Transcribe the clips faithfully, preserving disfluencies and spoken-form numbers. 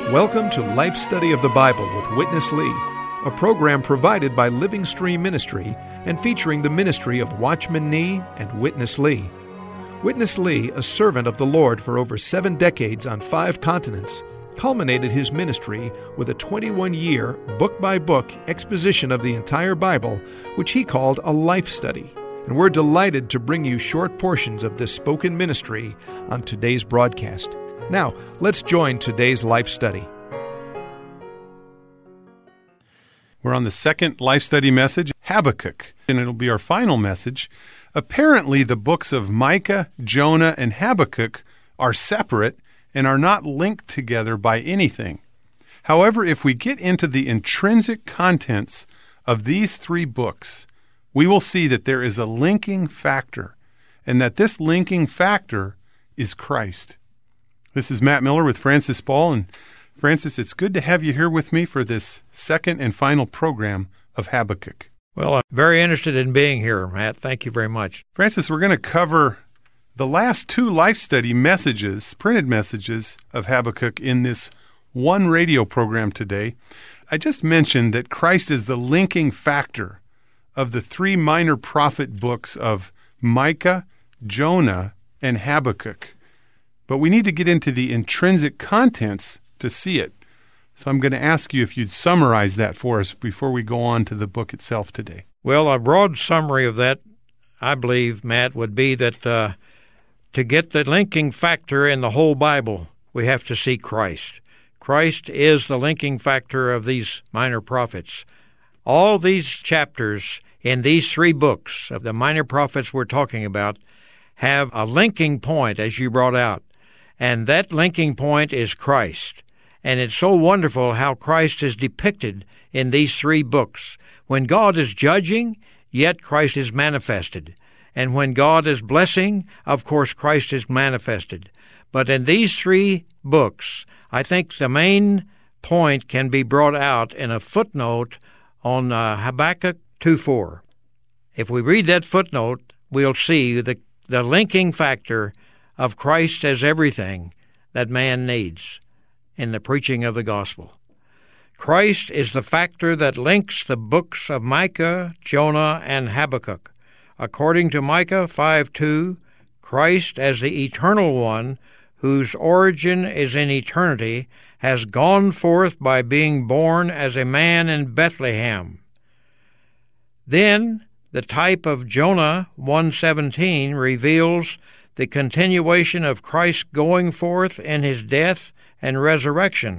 Welcome to Life Study of the Bible with Witness Lee, a program provided by Living Stream Ministry and featuring the ministry of Watchman Nee and Witness Lee. Witness Lee, a servant of the Lord for over seven decades on five continents, culminated his ministry with a twenty-one-year, book-by-book exposition of the entire Bible, which he called a life study. And we're delighted to bring you short portions of this spoken ministry on today's broadcast. Now, let's join today's life study. We're on the second life study message, Habakkuk, and it'll be our final message. Apparently, the books of Micah, Jonah, and Habakkuk are separate and are not linked together by anything. However, if we get into the intrinsic contents of these three books, we will see that there is a linking factor, and that this linking factor is Christ. This is Matt Miller with Francis Ball, and Francis, it's good to have you here with me for this second and final program of Habakkuk. Well, I'm very interested in being here, Matt. Thank you very much. Francis, we're going to cover the last two life study messages, printed messages of Habakkuk in this one radio program today. I just mentioned that Christ is the linking factor of the three minor prophet books of Micah, Jonah, and Habakkuk. But we need to get into the intrinsic contents to see it. So I'm going to ask you if you'd summarize that for us before we go on to the book itself today. Well, a broad summary of that, I believe, Matt, would be that uh, to get the linking factor in the whole Bible, we have to see Christ. Christ is the linking factor of these minor prophets. All these chapters in these three books of the minor prophets we're talking about have a linking point, as you brought out. And that linking point is Christ. And it's so wonderful how Christ is depicted in these three books. When God is judging, yet Christ is manifested. And when God is blessing, of course, Christ is manifested. But in these three books, I think the main point can be brought out in a footnote on uh, Habakkuk two four. If we read that footnote, we'll see the, the linking factor of Christ as everything that man needs in the preaching of the gospel. Christ is the factor that links the books of Micah, Jonah, and Habakkuk. According to Micah five two, Christ as the eternal one, whose origin is in eternity, has gone forth by being born as a man in Bethlehem. Then the type of Jonah one seventeen reveals the continuation of Christ going forth in his death and resurrection.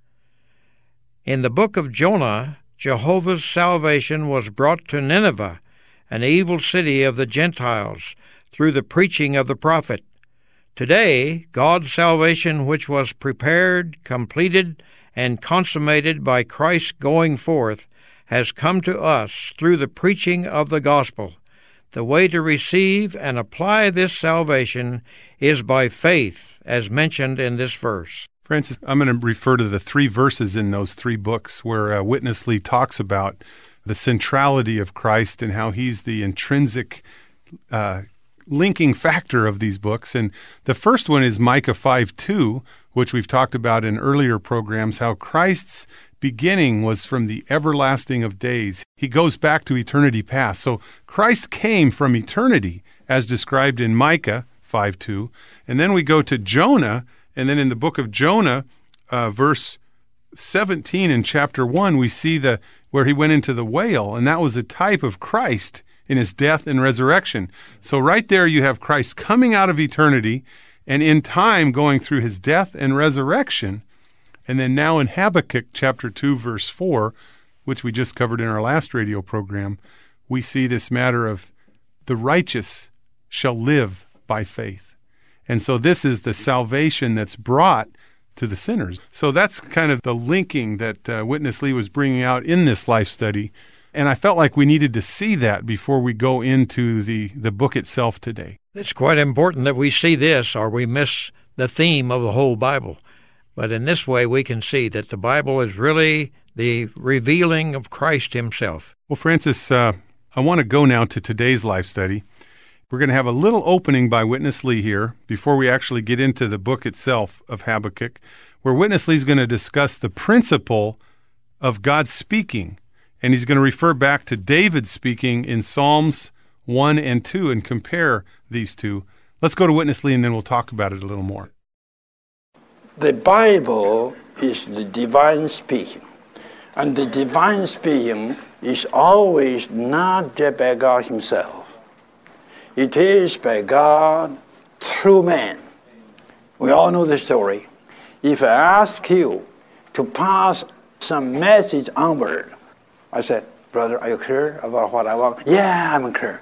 In the book of Jonah, Jehovah's salvation was brought to Nineveh, an evil city of the Gentiles, through the preaching of the prophet. Today, God's salvation, which was prepared, completed, and consummated by Christ going forth, has come to us through the preaching of the gospel. The way to receive and apply this salvation is by faith, as mentioned in this verse. Francis, I'm going to refer to the three verses in those three books where uh, Witness Lee talks about the centrality of Christ and how he's the intrinsic uh, linking factor of these books. And the first one is Micah five two, which we've talked about in earlier programs, how Christ's beginning was from the everlasting of days. He goes back to eternity past. So Christ came from eternity, as described in Micah five two. And then we go to Jonah, and then in the book of Jonah, uh, verse seventeen in chapter one, we see the where he went into the whale, and that was a type of Christ in his death and resurrection. So right there you have Christ coming out of eternity and in time going through his death and resurrection. And then now in Habakkuk chapter two, verse four, which we just covered in our last radio program, we see this matter of the righteous shall live by faith. And so this is the salvation that's brought to the sinners. So that's kind of the linking that uh, Witness Lee was bringing out in this life study. And I felt like we needed to see that before we go into the, the book itself today. It's quite important that we see this, or we miss the theme of the whole Bible. But in this way, we can see that the Bible is really the revealing of Christ himself. Well, Francis, uh, I want to go now to today's life study. We're going to have a little opening by Witness Lee here before we actually get into the book itself of Habakkuk. where Witness Lee's going to discuss the principle of God speaking. And he's going to refer back to David speaking in Psalms one and two and compare these two. Let's go to Witness Lee, and then we'll talk about it a little more. The Bible is the divine speaking. And the divine speaking is always not just by God himself. It is by God through man. We all know the story. If I ask you to pass some message onward, I said, brother, are you clear about what I want? Yeah, I'm clear.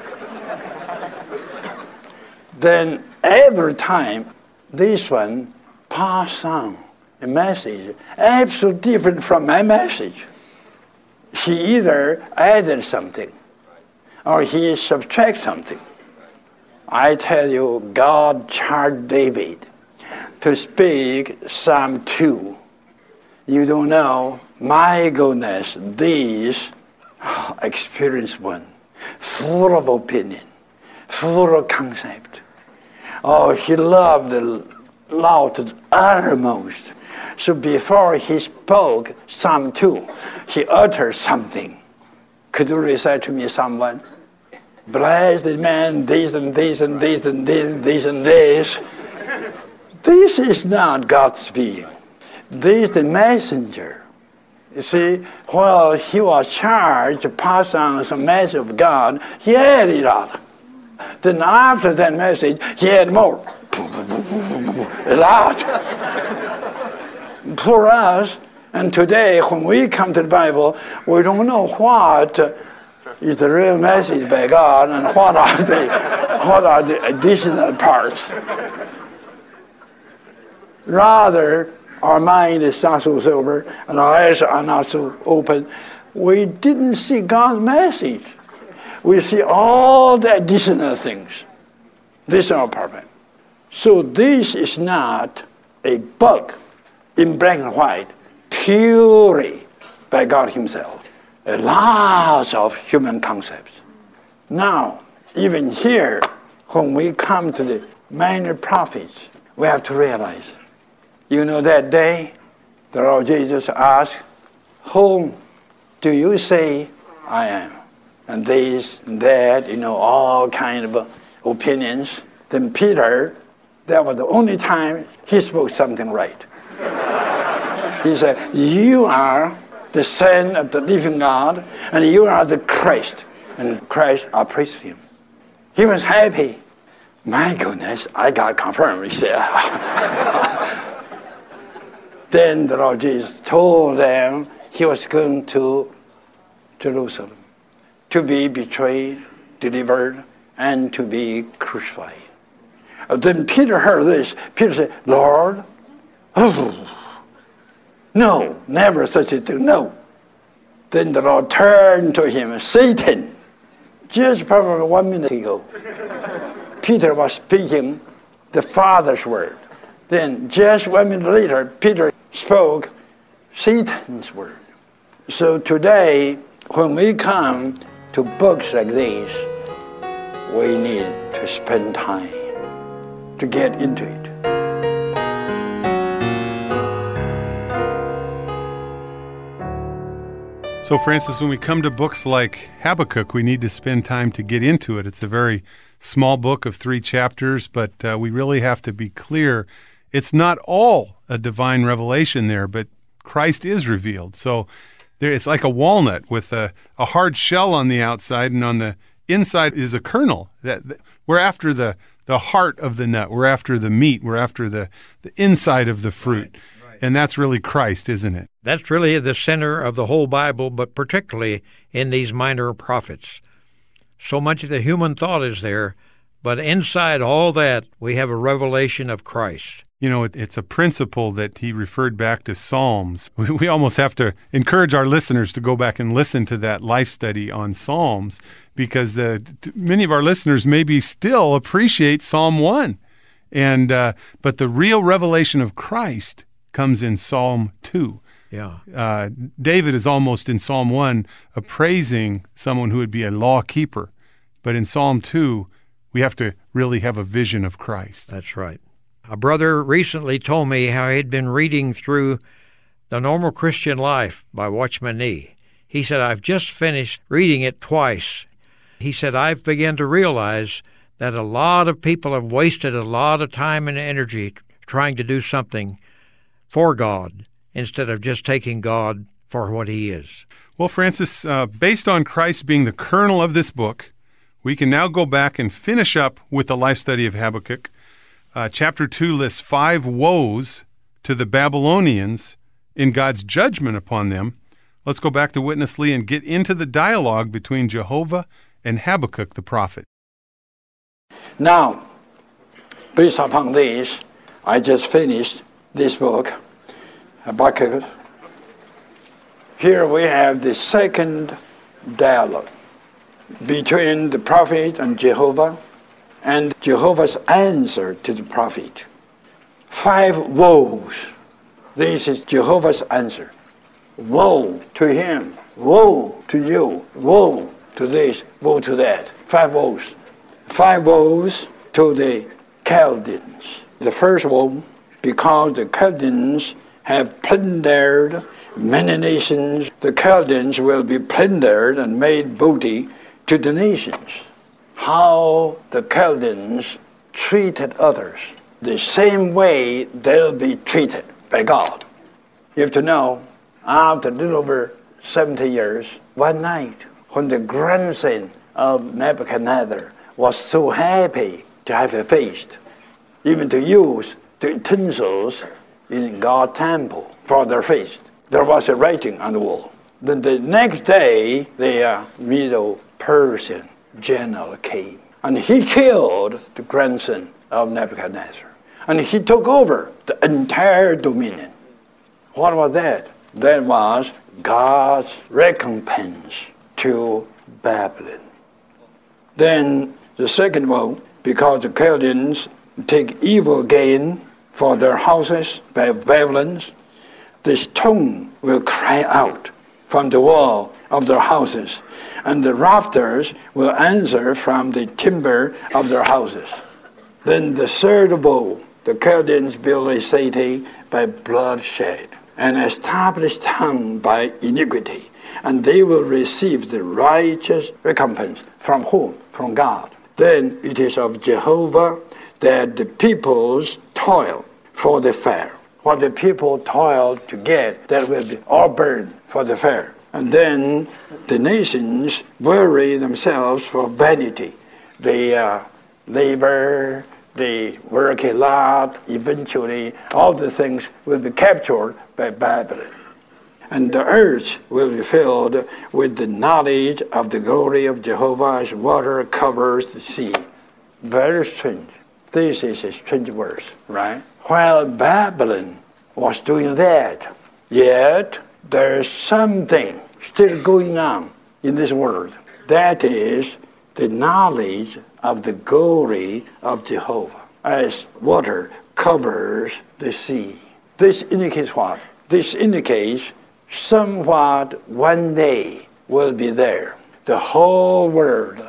Then every time this one pass on a message absolutely different from my message, he either added something or he subtracted something. I tell you, God charged David to speak Psalm two. You don't know, my goodness, this experienced one, full of opinion, full of concept. Oh, he loved the law to the uttermost. So before he spoke Psalm two, he uttered something. Could you recite to me someone? Bless the man, this and this and this and this, this and this. This is not God's speaking. This is the messenger. You see, while he was charged to pass on some message of God, he had it all. Then after that message, he had more. A lot. For us, and today, when we come to the Bible, we don't know what is the real message by God and what are the, what are the additional parts. Rather, our mind is not so sober and our eyes are not so open. We didn't see God's message. We see all the additional things. This is our problem. So this is not a book in black and white, purely by God himself. A lot of human concepts. Now, even here, when we come to the minor prophets, we have to realize, you know, that day, the Lord Jesus asked, whom do you say I am? And this and that, you know, all kind of opinions. Then Peter, that was the only time he spoke something right. He said, you are the Son of the living God, and you are the Christ. And Christ appraised him. He was happy. My goodness, I got confirmed, he said. Then the Lord Jesus told them he was going to Jerusalem to be betrayed, delivered, and to be crucified. Then Peter heard this. Peter said, Lord, oh, no, never such a thing, no. Then the Lord turned to him, Satan, just probably one minute ago, Peter was speaking the Father's word. Then just one minute later, Peter spoke Satan's word. So today, when we come to books like these, we need to spend time to get into it. So, Francis, when we come to books like Habakkuk, we need to spend time to get into it. It's a very small book of three chapters, but uh, we really have to be clear. It's not all a divine revelation there, but Christ is revealed. So there, it's like a walnut with a, a hard shell on the outside, and on the inside is a kernel. That, that we're after the, the heart of the nut. We're after the meat. We're after the, the inside of the fruit. Right, right. And that's really Christ, isn't it? That's really the center of the whole Bible, but particularly in these minor prophets. So much of the human thought is there, but inside all that, we have a revelation of Christ. You know, it, it's a principle that he referred back to Psalms. We, we almost have to encourage our listeners to go back and listen to that life study on Psalms, because the, many of our listeners maybe still appreciate Psalm one. And uh, but the real revelation of Christ comes in Psalm two. Yeah. Uh, David is almost in Psalm one appraising someone who would be a law keeper. But in Psalm two, we have to really have a vision of Christ. That's right. A brother recently told me how he'd been reading through The Normal Christian Life by Watchman Nee. He said, I've just finished reading it twice. He said, I've begun to realize that a lot of people have wasted a lot of time and energy trying to do something for God instead of just taking God for what he is. Well, Francis, uh, based on Christ being the kernel of this book, we can now go back and finish up with the life study of Habakkuk. Uh, chapter two lists five woes to the Babylonians in God's judgment upon them. Let's go back to Witness Lee and get into the dialogue between Jehovah and Habakkuk the prophet. Now, based upon this, I just finished this book, Habakkuk. Here we have the second dialogue between the prophet and Jehovah, and Jehovah's answer to the prophet. Five woes. This is Jehovah's answer. Woe to him, woe to you, woe to this, woe to that. Five woes. Five woes to the Chaldeans. The first woe, because the Chaldeans have plundered many nations, the Chaldeans will be plundered and made booty to the nations. How the Chaldeans treated others, the same way they'll be treated by God. You have to know, after a little over seventy years, one night, when the grandson of Nebuchadnezzar was so happy to have a feast, even to use the utensils in God's temple for their feast, there was a writing on the wall. Then the next day, the uh, Medo-Persian general came, and he killed the grandson of Nebuchadnezzar, and he took over the entire dominion. What was that? That was God's recompense to Babylon. Then the second one, because the Chaldeans take evil gain for their houses by violence, the stone will cry out from the wall of their houses, and the rafters will answer from the timber of their houses. Then the third woe, the Chaldeans build a city by bloodshed, and establish town by iniquity, and they will receive the righteous recompense. From whom? From God. Then it is of Jehovah that the peoples toil for the fair. What the people toil to get, that will be all burned for the fair. And then the nations worry themselves for vanity. They uh, labor, they work a lot, eventually all the things will be captured by Babylon. And the earth will be filled with the knowledge of the glory of Jehovah as water covers the sea. Very strange. This is a strange verse, right? While Babylon was doing that, yet there's something still going on in this world. That is the knowledge of the glory of Jehovah as water covers the sea. This indicates what? This indicates somewhat one day will be there. The whole world,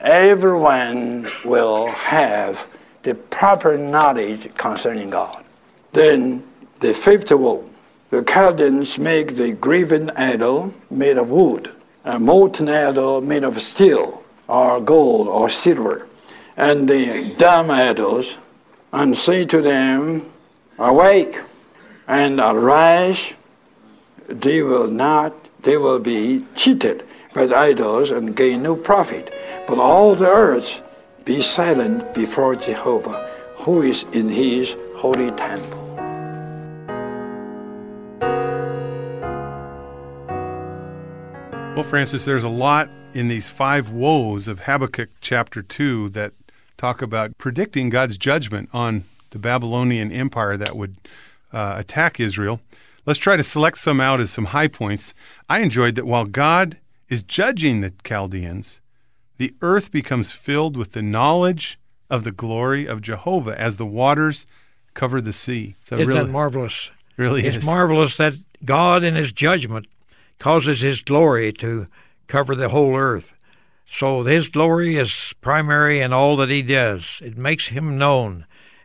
everyone will have the proper knowledge concerning God. Then the fifth woe, the Chaldeans make the graven idol made of wood, a molten idol made of steel, or gold, or silver, and the dumb idols, and say to them, awake and arise. They will not, they will be cheated by the idols and gain no profit. But all the earth be silent before Jehovah, who is in his holy temple. Well, Francis, there's a lot in these five woes of Habakkuk chapter two that talk about predicting God's judgment on the Babylonian Empire that would uh, attack Israel. Let's try to select some out as some high points. I enjoyed that while God is judging the Chaldeans, the earth becomes filled with the knowledge of the glory of Jehovah as the waters cover the sea. So Isn't really, that marvelous? Really it's is. marvelous that God in his judgment causes his glory to cover the whole earth. So his glory is primary in all that he does. It makes him known.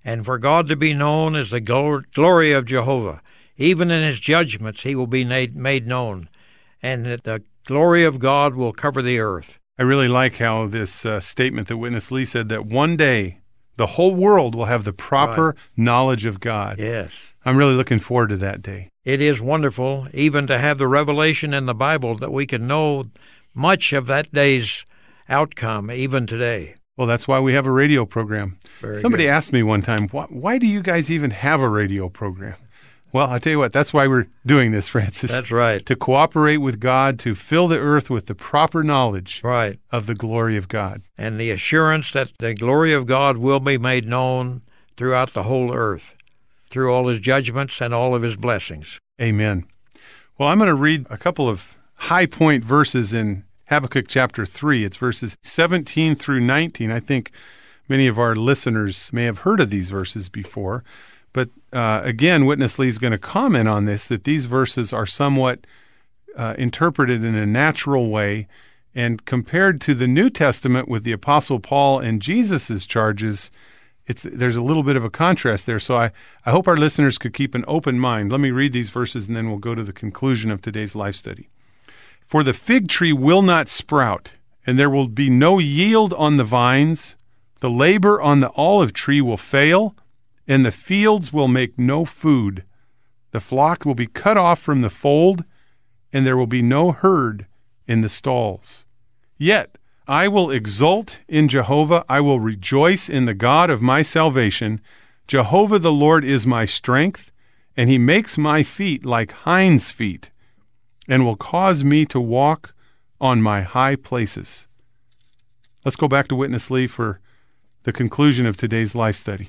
and for God to be known as the glory of Jehovah. Even in his judgments he will be made, made known, and that the glory of God will cover the earth. I really like how this uh, statement that Witness Lee said that one day the whole world will have the proper Right. knowledge of God. Yes. I'm really looking forward to that day. It is wonderful even to have the revelation in the Bible that we can know much of that day's outcome even today. Well, that's why we have a radio program. Very Somebody good. asked me one time, why, why do you guys even have a radio program? Well, I tell you what, that's why we're doing this, Francis. That's right. To cooperate with God, to fill the earth with the proper knowledge Right. of the glory of God. And the assurance that the glory of God will be made known throughout the whole earth, through all his judgments and all of his blessings. Amen. Well, I'm going to read a couple of high point verses in Habakkuk chapter three. It's verses seventeen through nineteen. I think many of our listeners may have heard of these verses before. But uh, again, Witness Lee is going to comment on this, that these verses are somewhat uh, interpreted in a natural way, and compared to the New Testament with the Apostle Paul and Jesus' charges, it's there's a little bit of a contrast there. So I, I hope our listeners could keep an open mind. Let me read these verses, and then we'll go to the conclusion of today's life study. For the fig tree will not sprout, and there will be no yield on the vines. The labor on the olive tree will fail, and the fields will make no food. The flock will be cut off from the fold, and there will be no herd in the stalls. Yet I will exult in Jehovah. I will rejoice in the God of my salvation. Jehovah the Lord is my strength, and he makes my feet like hinds' feet, and will cause me to walk on my high places. Let's go back to Witness Lee for the conclusion of today's life study.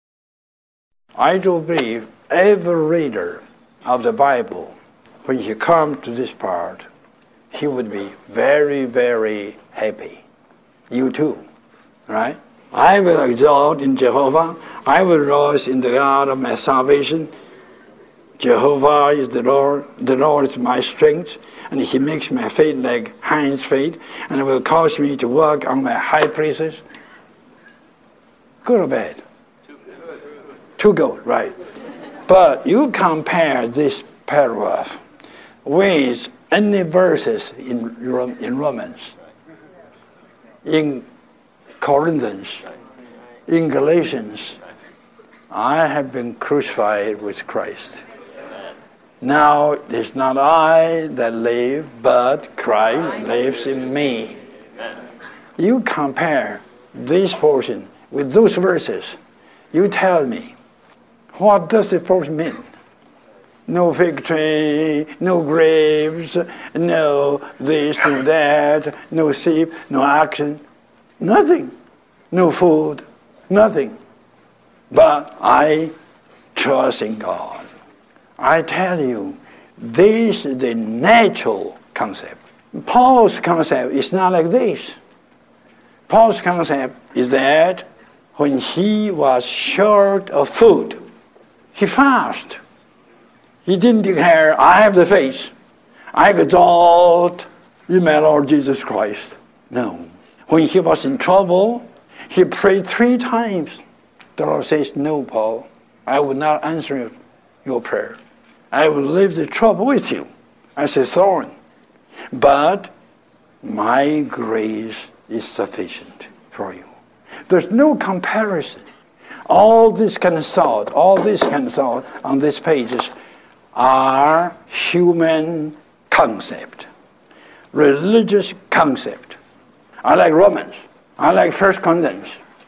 I do believe every reader of the Bible, when he comes to this part, he would be very, very happy. You too, right? I will exalt in Jehovah. I will rejoice in the God of my salvation. Jehovah is the Lord. The Lord is my strength, and he makes my feet like hinds' feet, and will cause me to walk on my high places. Good or bad? Too good, right. But you compare this paragraph with any verses in, in Romans, in Corinthians, in Galatians. I have been crucified with Christ. Now it is not I that live, but Christ lives in me. You compare this portion with those verses. You tell me, what does the portion mean? No fig tree, no graves, no this, no that, no sheep, no oxen, nothing. No food, nothing. But I trust in God. I tell you, this is the natural concept. Paul's concept is not like this. Paul's concept is that when he was short of food, he fasted. He didn't declare, I have the faith. I exalt in my Lord Jesus Christ. No. When he was in trouble, he prayed three times. The Lord says, no, Paul, I will not answer your prayer. I will leave the trouble with you as a thorn. But my grace is sufficient for you. There's no comparison. All this kind of thought, all this kind of thought on these pages are human concept, religious concept. I like Romans. I like First Corinthians.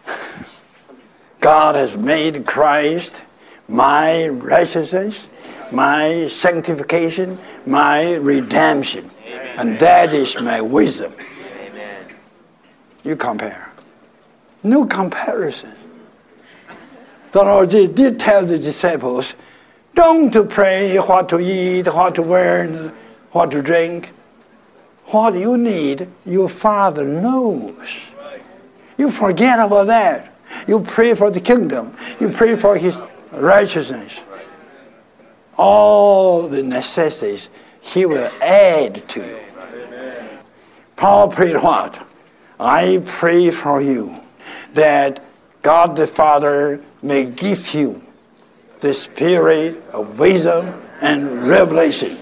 God has made Christ my righteousness, my sanctification, my redemption. Amen. And that is my wisdom. Amen. You compare. No comparison. The Lord did tell the disciples, don't to pray what to eat, what to wear, what to drink. What you need, your Father knows. You forget about that. You pray for the kingdom. You pray for his righteousness. All the necessities he will add to you. Paul prayed what? I pray for you that God the Father may give you the spirit of wisdom and revelation.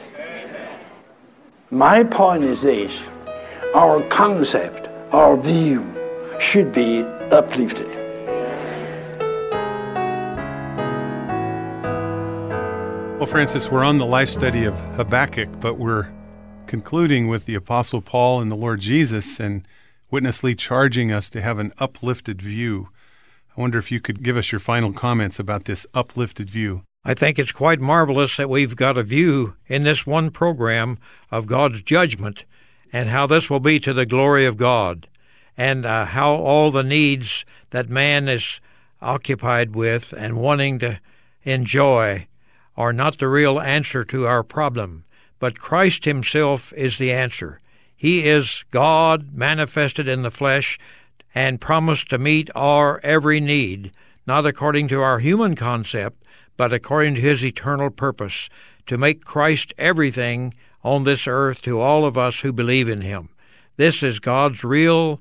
My point is this: our concept, our view should be uplifted. Well, Francis, we're on the life study of Habakkuk, but we're concluding with the Apostle Paul and the Lord Jesus, and Witness Lee charging us to have an uplifted view. I wonder if you could give us your final comments about this uplifted view. I think it's quite marvelous that we've got a view in this one program of God's judgment and how this will be to the glory of God, and uh, how all the needs that man is occupied with and wanting to enjoy are not the real answer to our problem, but Christ himself is the answer. He is God manifested in the flesh and promised to meet our every need, not according to our human concept, but according to his eternal purpose, to make Christ everything on this earth to all of us who believe in him. This is God's real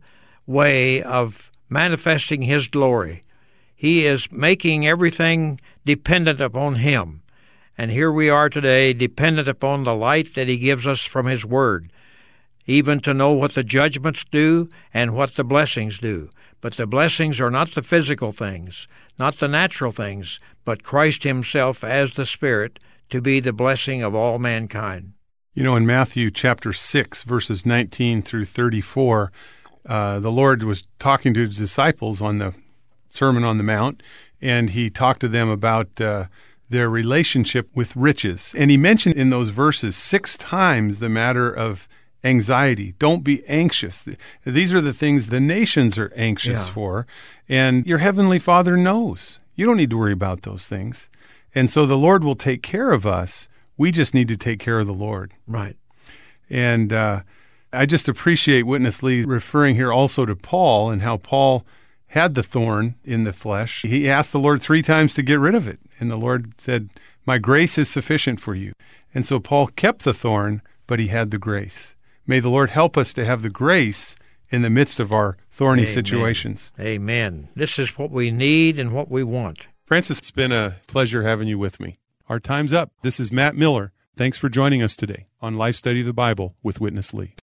way of manifesting his glory. He is making everything dependent upon him. And here we are today, dependent upon the light that he gives us from his word, even to know what the judgments do and what the blessings do. But the blessings are not the physical things, not the natural things, but Christ himself as the Spirit to be the blessing of all mankind. You know, in Matthew chapter six, verses nineteen through thirty-four, uh, the Lord was talking to his disciples on the Sermon on the Mount, and he talked to them about uh, their relationship with riches. And he mentioned in those verses six times the matter of anxiety. Don't be anxious. These are the things the nations are anxious Yeah. for, and your heavenly Father knows. You don't need to worry about those things. And so the Lord will take care of us. We just need to take care of the Lord. Right. And uh, I just appreciate Witness Lee referring here also to Paul and how Paul had the thorn in the flesh. He asked the Lord three times to get rid of it. And the Lord said, my grace is sufficient for you. And so Paul kept the thorn, but he had the grace. May the Lord help us to have the grace in the midst of our thorny Amen. situations. Amen. This is what we need and what we want. Francis, it's been a pleasure having you with me. Our time's up. This is Matt Miller. Thanks for joining us today on Life Study of the Bible with Witness Lee.